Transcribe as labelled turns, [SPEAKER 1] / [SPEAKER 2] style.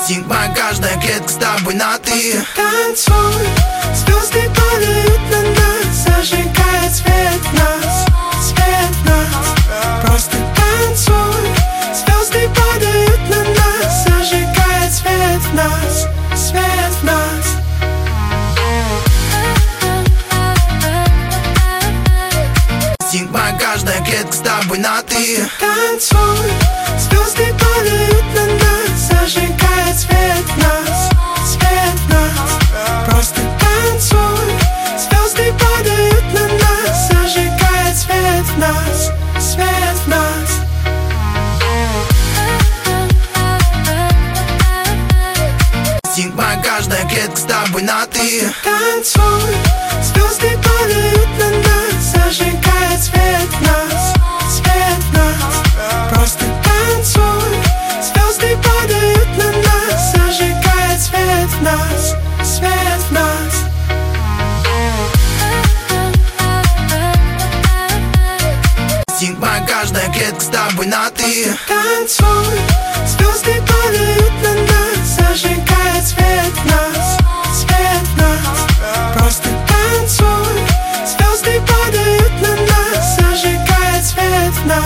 [SPEAKER 1] Снимай каждая клетка с тобой на ты.
[SPEAKER 2] Танцуй, звезды падают на нас, зажигает свет в нас, свет в нас. Просто танцуй, звезды падают на нас, зажигает свет в нас, свет в нас.
[SPEAKER 1] Снимай каждая клетка с тобой на ты.
[SPEAKER 2] Танцуй, звезды падают на нас, зажигает свет в нас, свет в нас. Просто танцуй, звезды падают на нас, зажигает свет в нас, свет в нас.
[SPEAKER 1] Снимай каждая клетка с тобой на ты.
[SPEAKER 2] Танцуй, звезды падают на нас, зажигает свет в нас, свет в нас. Просто танцуй, звезды падают на нас, зажигает свет в нас, свет в нас.
[SPEAKER 1] Снимай каждая клетка с тобой на ты.
[SPEAKER 2] Танцуй, звезды падают